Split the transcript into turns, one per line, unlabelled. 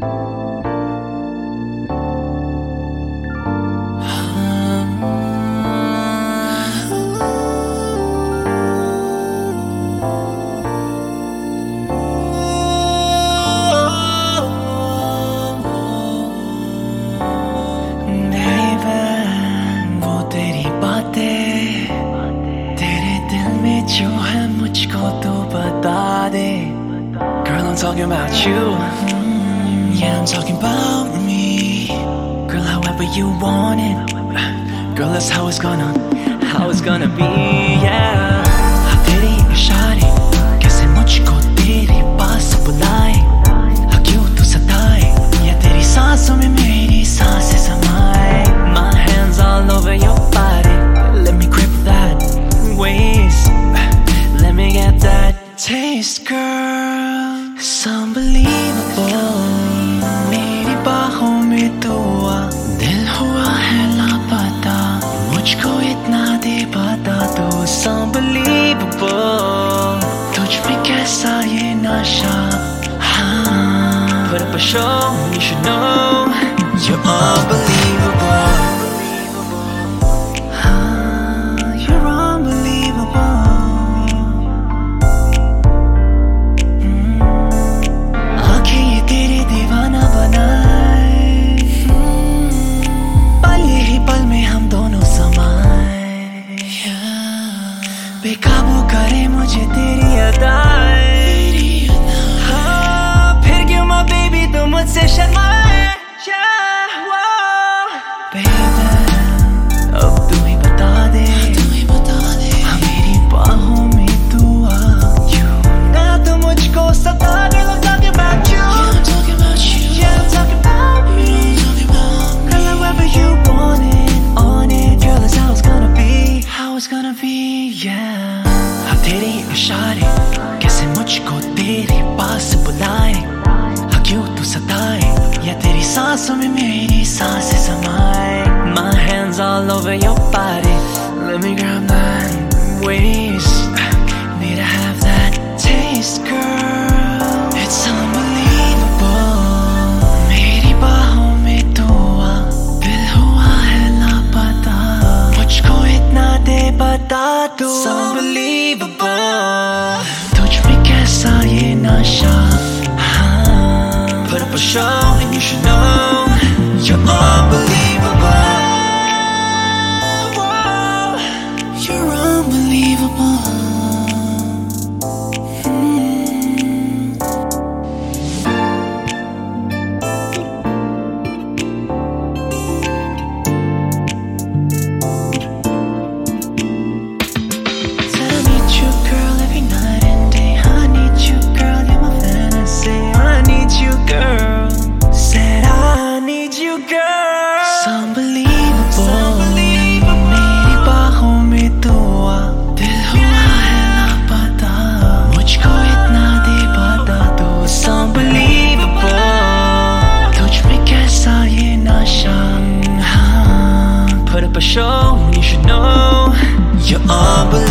जो है मुझको तो बता दे. Girl, I'm talking about you. Yeah, I'm talking about me. Girl, however you want it. Girl, that's how it's gonna be. Yeah. तेरी इशारे कैसे मुझको तेरे पास बुलाए. क्यों तू सताए या तेरी सांसों में मेरी सांसें समाए. My hands all over your body. Let me grip that waist. Let me get that taste, girl. It's unbelievable. मेरी बाहों में तू आ. दिल हुआ है लापता. मुझको इतना दे बता दो. It's unbelievable. तुझ में कैसा ये नशा. हाँ. Put up a show. You should know. You're unbelievable. बेकाबू करे मुझे तेरी अदाएं. हाँ, फिर क्यों my baby तुम मुझसे शर्माए. Baby, अब तू ही बता दे. हाँ, मेरी बाहों में तू आ. ना तो मुझको सता दे. I'm talking about you. Yeah, I'm talking about me. Girl, however you want it, on it. Girl, that's how it's gonna be. Yeah. तेरे इशारे कैसे मुझको तेरे पास बुलाए. क्यों तू सताए या तेरी सांसों में मेरी सांसें समाए. My hands all over your body. Let me grab that waist. Need to have that taste, girl. It's unbelievable. मेरी बाहों में तू आ. दिल हुआ है लापता. मुझको इतना दे बता दो. It's unbelievable. तुझ में कैसा ये नशा. हाँ. Put up a show and you should know. You're unbelievable. You're unbelievable. Put up a show, you should know. You're unbelievable.